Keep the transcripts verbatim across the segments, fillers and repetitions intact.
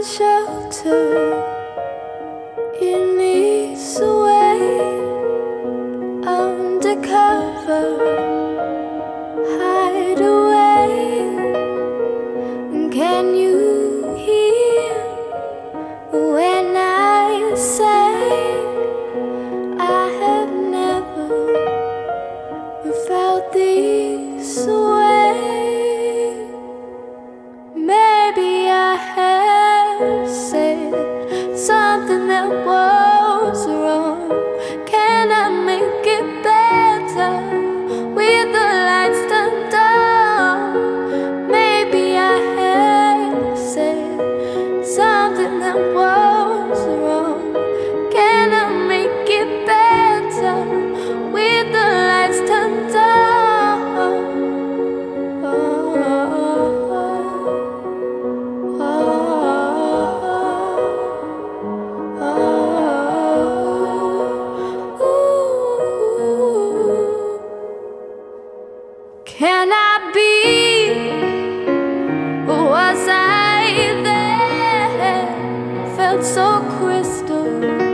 shelter in this way, undercover, hide away. Can you hear when I say I have never felt this way? Maybe I have said something that was wrong. Can I make it better with the lights turned on? Maybe I have said something that was wrong. Can I make it better with the lights turned on? Can I be? Was I there? Felt so crystal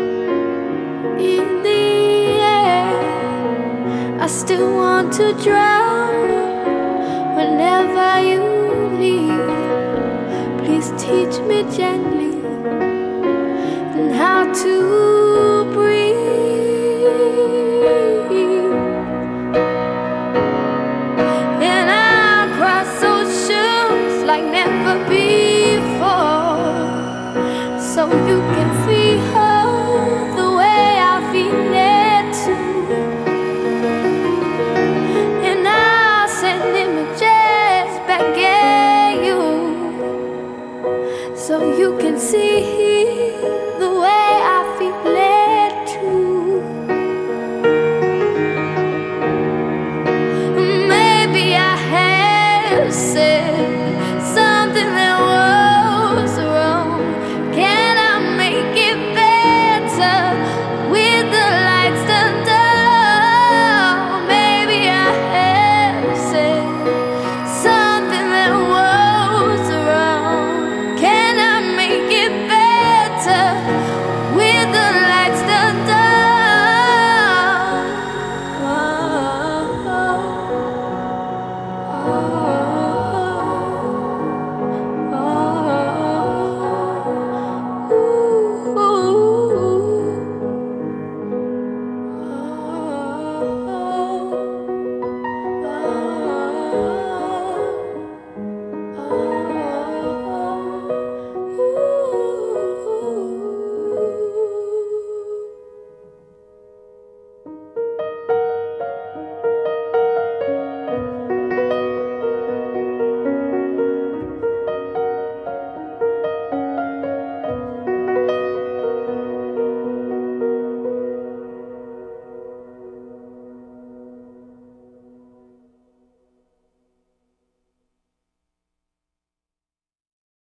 in the air. I still want to drown whenever you leave. Please teach me gently and how to